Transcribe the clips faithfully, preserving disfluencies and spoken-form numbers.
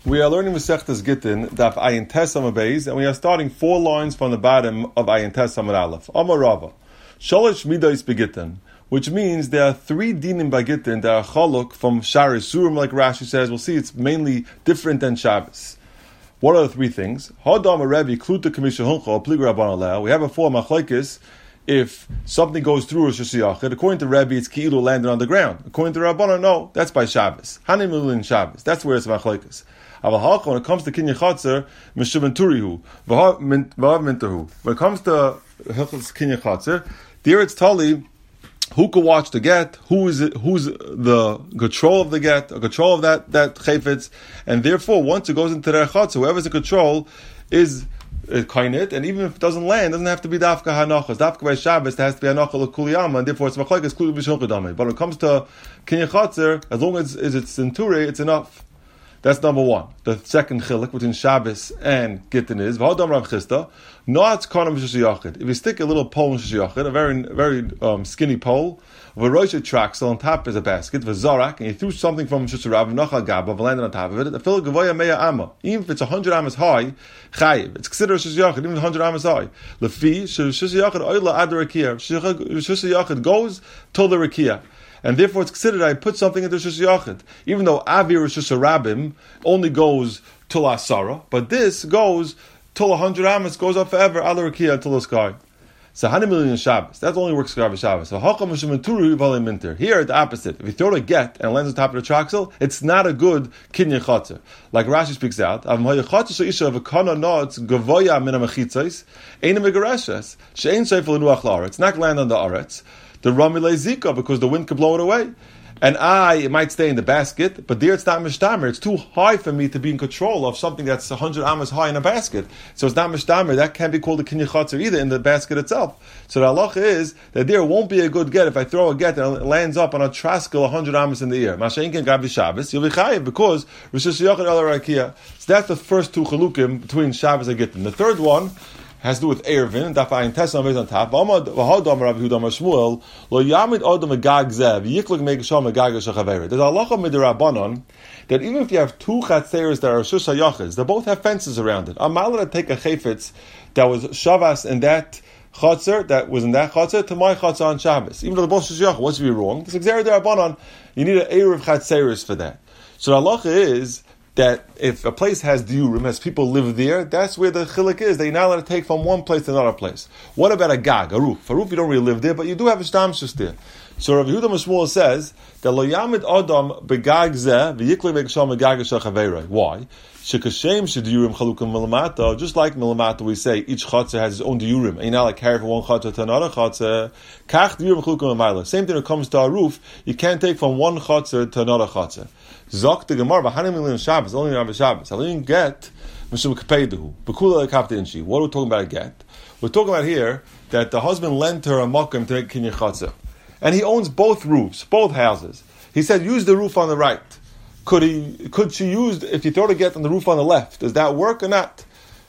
We are learning Masechtas Gittin, Daf Ayin Tes Amud Beis, and we are starting four lines from the bottom of Ayin Tes Amud Aleph. Amar Rava, Sholosh Midos Begittin, which means there are three dinim by Gittin that are chaluk from Shari Surim, like Rashi says. We'll see it's mainly different than Shabbos. What are the three things? Hadam Rebbe Kluta Kamisha Huncha Pliga Rabban Aleh. We have a four machlokes. If something goes through Rosh Hashanah, according to Rebbe, it's Ki'ilu landed on the ground. According to Rabbanan, no, that's by Shabbos. Hanim in Shabbos. That's where it's machlokes. When it comes to Kinyan Chatzer, Meshuvin Turihu, Vahav Mintahu. When it comes to Kinyan Chatzer, there it's Tali, who could watch the get, who is it, who's the control of the get, a control of that, that chayfetz, and therefore, once it goes into their Chatzer, whoever's in control is kainit, and even if it doesn't land, it doesn't have to be dafka hanachas. Dafka by Shabbos, there has to be hanachah l'kuliyama, and therefore it's machlokes kulu b'shulchadame. But when it comes to Kinyan Chatzer, as long as, as it's in Turei, it's enough. That's number one. The second chiluk between Shabbos and Gittin is v'hodam Rav Chisda, not kanam v'shishiyachid. If you stick a little pole in shishiyachid, a very very um, skinny pole, v'roisha traxel on top is a basket, v'zarak, and you threw something from shishirav v'nachal gaba, landed on top of it. The fil gavoya meya amma. Even if it's a hundred amas high, chayiv. It's considered shishiyachid, even if a hundred amas high. Lefi shishiyachid oila ad rakia. Shishiyachid goes till the rakia. And therefore it's considered I put something into Rosh Hashanah. Even though Avir Rosh Hashanah only goes till Asara, but this goes till a hundred amas, goes up forever, Ala Rakia till the sky. So Hanim million Shabbos. That only works for Shabbos. So Hakam Shemanturu Valim Minter. Here the opposite. If you throw a get and it lands on top of the traxel, it's not a good Kinyan Chatzer. Like Rashi speaks out, Av Maya Chatzer Isha of a Kana Nots Gavoya Mina Mechitzais, Ein Megareshes, Shein Seifel Nuach Lar. It's not land on the Aretz. The Ramile Zika, because the wind could blow it away. And I, it might stay in the basket, but there it's not mishtamer. It's too high for me to be in control of something that's one hundred amas high in a basket. So it's not mishtamer. That can't be called a kinyan chatzer either in the basket itself. So the halacha is that there won't be a good get if I throw a get and it lands up on a traskel one hundred amas in the air. Masha'inkin gabi Shabbos, you'll be chayiv because Rosh Hashanah el rakia. So that's the first two chalukim between Shabbos and Gittin. The third one has to do with Erevin, Daf Ayin Tes Amud on top. V'hodam Rav Yehuda Amar Shmuel lo yamid odam agag zev yiklik megasham agag shachaveira. There's a halacha midrabanan that even if you have two chatzeres that are shus hayachids, they both have fences around it. I'm allowed to take a chayfetz that was shavas in that chatzer, that was in that chatzer, to my chatzer on Shabbos. Even though the both shus hayachid, what's to be wrong? This exer derabanan, you need an erev chatzeres for that. So the halacha is that if a place has diurim, as people live there, that's where the chilik is. They're not allowed to take from one place to another place. What about a gag, a roof? A roof, you don't really live there, but you do have a shtamshus there. So Rav Yehuda Mishmuel says that lo yamid adam begag zeh v'yikli megasham megag shachaveirei. Why? Shekashem shediurim chalukim milamata. Just like milamata, we say each chatzah has its own diurim. And you not like carry from one chatzah to another chatzah. Kach diurim chalukim milamata. Same thing when it comes to a roof. You can't take from one chatzah to another chatzah. Zok the Gemara, v'hanim million Shabbos, only on Shabbos. Halin get mishum kapeiduhu b'kula lekapte inchi. What are we talking about? A get. We're talking about here that the husband lent her a makom to make kinyan chatzah, and he owns both roofs, both houses. He said, use the roof on the right. Could he? Could she use if you throw the get on the roof on the left? Does that work or not?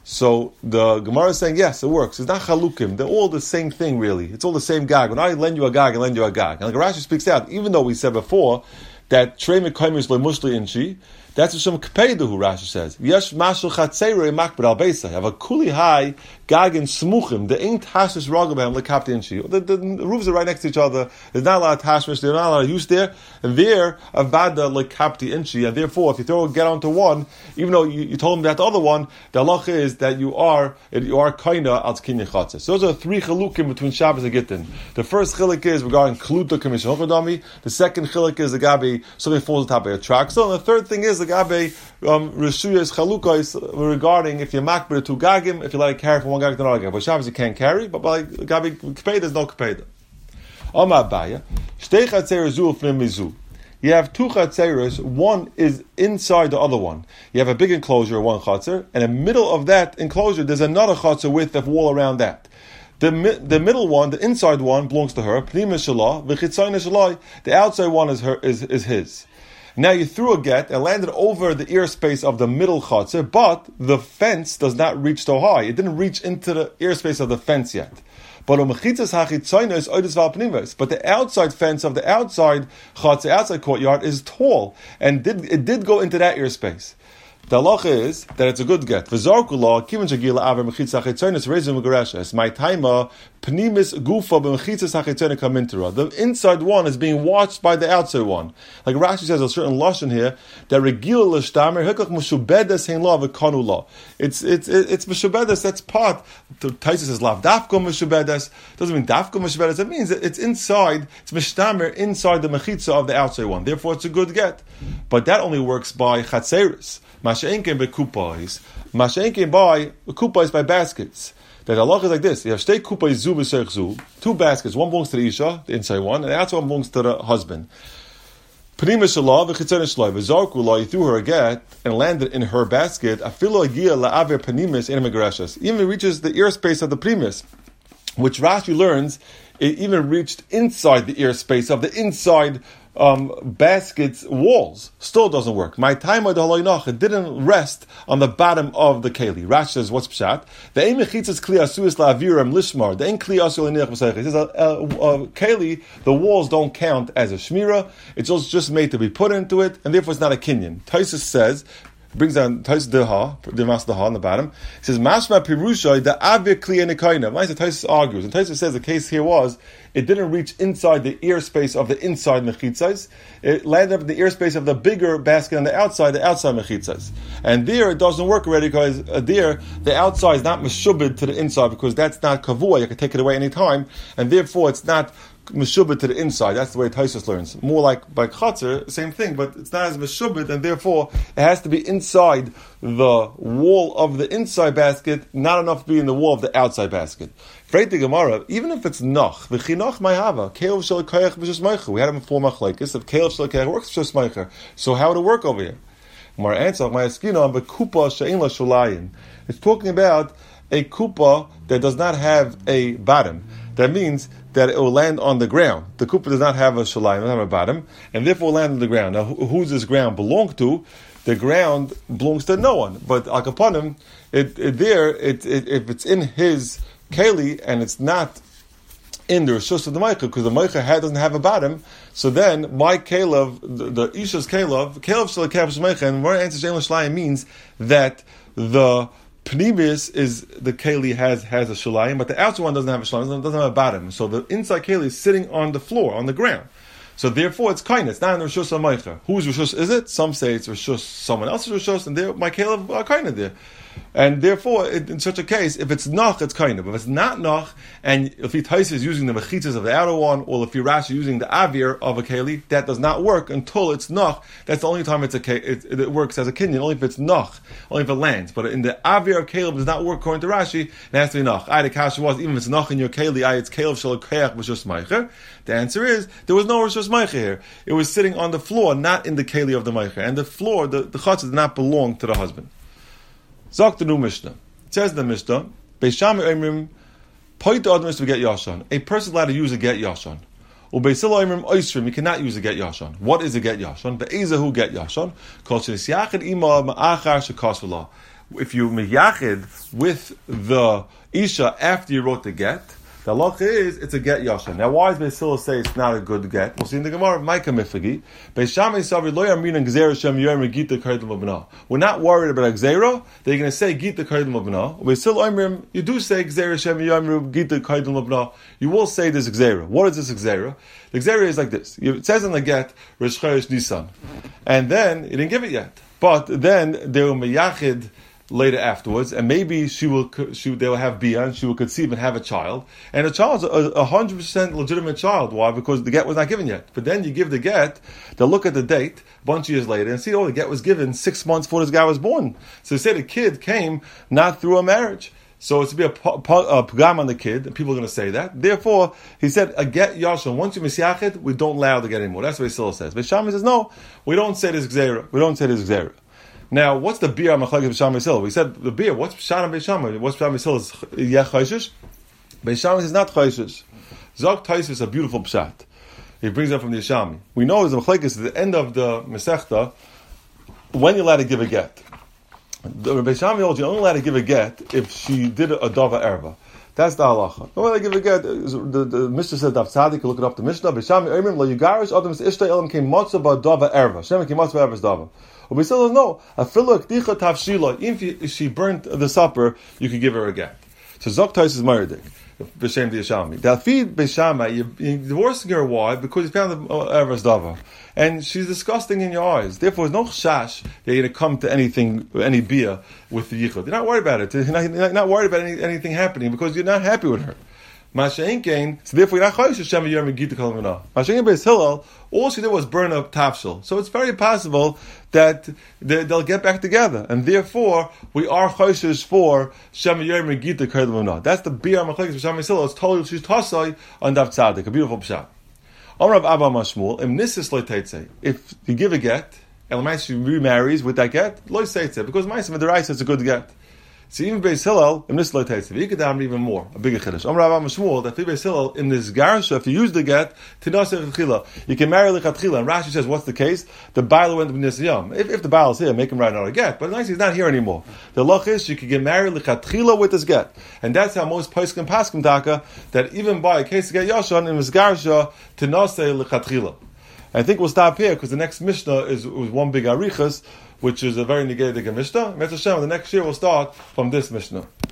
So the Gemara is saying yes, it works. It's not chalukim. They're all the same thing, really. It's all the same gag. When I lend you a gag, I lend you a gag. And like Rashi speaks out, even though we said before that trei mekaymis le mushli inchi, that's what some kapeiduhu Rashi says. Yesh mashal chatzerei makbid al beisa. You have a kuli high gag and smuchim. The ain't hashmish ragabam le kapti inchi. The roofs are right next to each other. There's not a lot of hashmish. There's not a lot of use there. And there avada le kapti inchi. And therefore, if you throw a get onto one, even though you, you told him that the other one, the halacha is that you are you are kaina al kinyan chatzah. So those are three chalukim between Shabbos and Gittin. The first chiluk is regarding kluta kamishan chodami. The second chiluk is the gabi something falls on top of a traxel. And the third thing is the gabi um, reshuyas chalukos regarding if you're makbid to gagim, if you let it carry from one gag to another gag. But Shabbos you can't carry, but by gabi kpeda there's no kpeda. Amar Abaya, shtei chatzeres zu ufnim mizu. You have two chatzeres, one is inside the other one. You have a big enclosure, one chatzer, and in the middle of that enclosure there's another chatzer with the wall around that. The the middle one, the inside one, belongs to her. The outside one is her is, is his. Now you threw a get and landed over the ear space of the middle chatzir, but the fence does not reach so high. It didn't reach into the ear space of the fence yet. But But the outside fence of the outside chatzir, outside courtyard, is tall, and did, it did go into that ear space. The halacha is that it's a good get. V'zarkula kiven shagila aver mechitza hachetzonis reizum megareshes. My taima pnimis gufa b'mechitza hachetzonis kamintera. The inside one is being watched by the outside one. Like Rashi says a certain lashon here that regila l'shtamer hekach meshubedes hein la v'kanu la. It's it's it's meshubedes. That's part. The Taisa says lav dafka meshubedes. Doesn't mean dafka meshubedes. It means it's inside. It's mishtamer inside the mechitza of the outside one. Therefore, it's a good get. But that only works by chatzeris. Masha'enken by kupais. Masha'enken by kupais by baskets. That Allah is like this. You have shtei kupais zu b'seich zu. Two baskets. One belongs to the isha, the inside one, and the outside one belongs to the husband. Pnima shalah v'chitzon shloi v'zarku la. You threw her a get and landed in her basket. Afilo agia la'aver pnimis in megrashas. Even reaches the ear space of the primus, which Rashi learns it even reached inside the ear space of the inside Um, basket's walls. Still doesn't work. My time of the haloinach, it didn't rest on the bottom of the keli. Rashi says, what's pshat? The ein mechitzas kli asuis la'aviram lishmar. The ein kli asu l'niach b'seichel. He says, a, a, a keli, the walls don't count as a shmira. It's also just made to be put into it, and therefore it's not a kinyan. Taisus says, brings down Taisus Deha, the master Deha on the bottom. He says, Mashma Pirusha, the Avir Kli Enekaina. Taisus argues, and Taisus says the case here was, it didn't reach inside the ear space of the inside mechitzas. It landed up in the ear space of the bigger basket on the outside, the outside mechitzas. And there it doesn't work already because uh, there the outside is not meshubed to the inside because that's not kavua. You can take it away any time, and therefore it's not meshubed to the inside. That's the way Taisus learns. More like by Chatzar, same thing, but it's not as meshubed, and therefore it has to be inside the wall of the inside basket, not enough to be in the wall of the outside basket. Freit the Gemara, even if it's noch, v'chinoch ma'hava, ke'ov shel koyach b'shus meicher. We had him in four machlekes, if ke'ov shel koyach works b'shus meicher. So how would it work over here? Gemara answer, my eskina on b'kupa she'in la shulayim. It's talking about a kupa that does not have a bottom. That means that it will land on the ground. The kupa does not have a shalayim, doesn't have a bottom, and therefore will land on the ground. Now, who does this ground belong to? The ground belongs to no one. But al kapanim, it, it there, it, it, if it's in his keli and it's not in the rishus of the meicha, because the meicha head doesn't have a bottom, so then my kelev, the, the isha's kelev, kelev shel kav meicha, and more answers shein l'shlayim means that the pnimis is the keli has has a shalayim, but the outside one doesn't have a shalayim, doesn't have a bottom. So the inside keli is sitting on the floor, on the ground. So therefore, it's kind. It's not in the rishus of meicha. Whose rishus is it? Some say it's rishus, someone else's rishus, and there my kelev are kind of there. And therefore, it, in such a case, if it's nach, it's kind of. If it's not nach, and if he Taisa is using the mechitzas of the outer one, or if he Rashi using the avir of a keli, that does not work until it's nach. That's the only time it's a it, it works as a kinyan. Only if it's nach, only if it lands. But in the avir of keli, does not work according to Rashi. It has to be nach. I the kasha was even if it's nach in your keli, I it's kelev shel koyach b'shus meicher. The answer is there was no rishus meicher here. It was sitting on the floor, not in the keli of the meicher. And the floor, the the chatzah did not belong to the husband. Zok the new Mishnah. It says in the Mishnah, Beisham Emrim, Poit Admis to get Yashan. A person is allowed to use a get Yashan. Ubeisil Emrim Oisrim, you cannot use a get Yashan. What is a get Yashan? Be'ezahu get Yashan. Koshes Yachid Ima Ma'achar Shekasvala. If you miyachid with the Isha after you wrote the get, the halacha is it's a get yashan. Now, why does Beisila say it's not a good get? We'll see in the Gemara. Maika mifagi. Beishamei savri lo yamrin gzera shem yom gita kaidem abna. We're not worried about gzera. They're going to say gita kaidem abna. Beisila imrim. You do say gzera shem yom gita kaidem abna. You will say this gzera. What is this gzera? The gzera is like this. It says in the get Rosh Chodesh Nisan, and then you didn't give it yet. But then they will miyachid later afterwards, and maybe she will, she they will have bia, and she will conceive and have a child, and the child's a hundred percent legitimate child. Why? Because the get was not given yet. But then you give the get, they'll look at the date a bunch of years later and see, oh, the get was given six months before this guy was born. So they say the kid came not through a marriage. So it's to be a, a pagam on the kid, and people are going to say that. Therefore, he said, a get yashan, once you misyachid, we don't allow the get anymore. That's what Yisrael says. But Shammai says, no, we don't say this gzera. We don't say this gzera. Now, what's the beer on Machlekes B'Shamai Yisrael? We said the beer. What's Pshat on B'Shamai? What's Pshat on Yisrael? Is Yech Chayshish? B'Shamai is not Chayshish. Zok Taisus is a beautiful Pshat. He brings up from the Yishami. We know as the Machlekes at the end of the Masechta, when you're allowed to give a get. The B'Shamai holds you're only allowed to give a get if she did a dava erva. That's the halacha. No way they give a get. The, the Mishnah says Dav Tzadik. Look it up. The Mishnah. B'Shamai Oimrim lo Yigarish Adam Ishta Elam came Matzah ba dava erva. Shem came Matzah ba erva's dava. But Beis Hillel, no. Afilu k'dicha tavshila. If she burnt the supper, you could give her a get. So Zok Tais is Maradik. B'Shem D'Yashalmi. Dalfid B'Shamai, you're divorcing her wife because you found the Eres Dava. And she's disgusting in your eyes. Therefore, there's no chash that you're going to come to anything, any beer with the yichud. You're not worried about it. You're not, you're not worried about any, anything happening because you're not happy with her. Masha'inkein, so therefore you're not chayish Hashem Yom Gita Kol Minah. Masha'inkein Beis Hillel, all she did was burn up tafshil. So it's very possible that they, they'll get back together, and therefore we are chayish for Shem Yom Gita Kol Minah. That's the beer machlekes Shem Beis Hillel. It's totally she's tosai on Dav Tzadik, a beautiful pshat. Amrav Abba Mashmul, Im Nisis Lo Teitze. If you give a get, and she remarries with that get, Lo Teitze, because Ma'asim D'Oraisa it's a good get. So even Beis Hillel, in this lotation, you could have even more, a bigger chiddush. Amar Abba Mashmuel, that Beis Hillel, in this garsha, if you use the get, tinaseh v'chila, you can marry lechatchila. And Rashi says, what's the case? The Baal went to B'nisiyam. If, if the Baal is here, make him write another get. But nice, he's not here anymore. The loch is, you can get married lechatchila with this get. And that's how most poskim paskim taka, that even by a case of get yashan, in this garsha, tinaseh lechatchila. I think we'll stop here, because the next Mishnah is, is one big arichas, which is a very negative Mishnah. Mitzvah Hashem, the next year we'll start from this Mishnah.